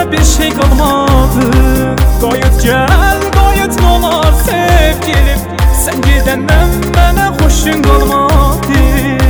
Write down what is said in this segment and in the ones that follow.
mənə bir şey qalmadı. Qayıt gəl, qayıt nolar sevgilim, sən gedəndən mənə xoşun qalmadı.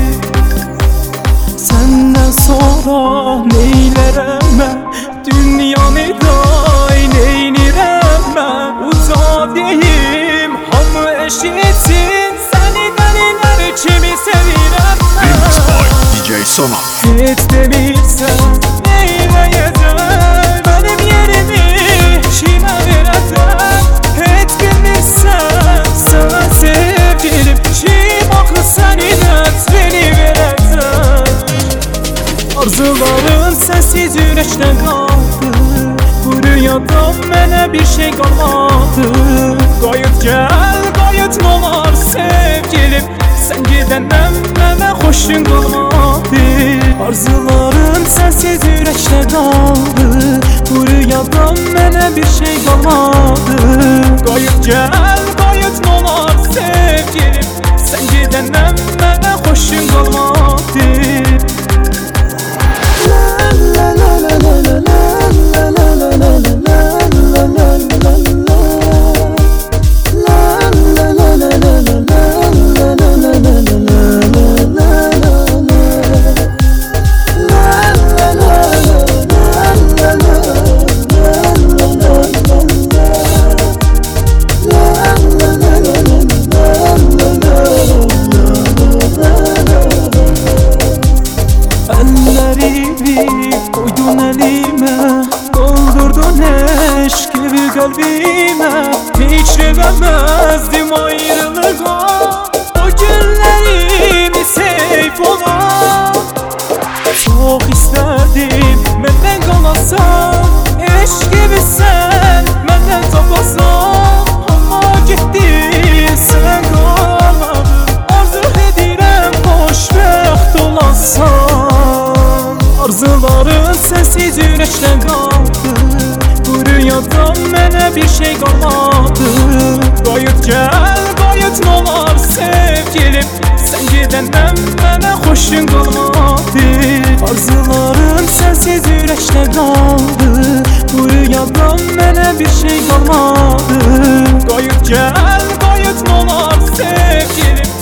Səndən sonra neylərəm mən, dünyanı da neynirəm mən. Uca deyim, hamı eşitsin, səni dəlilər kimi sevirəm mən. Remix by DJ Sona. Heç demirsən, neyləyəcəm, mənim yerimi kimə verəcəm. Heç bilmirsən, sənə sevgilim, kim axı səni nəsrini verəcəm. Arzuların sənsiz ürəkdən qaldı, bu rüyadan mənə bir şey qalmadı. Qayıt gəl, qayıt nolar sevgilim, sən gedəndən mənə xoşun qalmadı. Arzuların sənsiz ürəkdə qaldı, bu rüyadan mənə bir şey qalmadı. Qayıt gəl, qayıt nolar sevgilim, sən gedəndən mənə xoşun qalmadı. Koydun elime, doldurdun eşk gibi kalbime. Hiç sevemezdim ayrılığa, o günlerimi seyf olan. Çok isterdim benden kalasan, eşk gibi sen benden tapasan. Ama gittin sen kalmadın, arzu edirəm xoşbəxt olasan. Arzuların sənsiz ürəkdən qaldı, bu rüyadan mənə bir şey qalmadı. Qayıt gəl, qayıt nolar sevgilim, sən gedəndən mənə xoşun qalmadı. Arzuların sənsiz ürəkdən qaldı, bu rüyadan mənə bir şey qalmadı. Qayıt gəl, qayıt nolar sevgilim,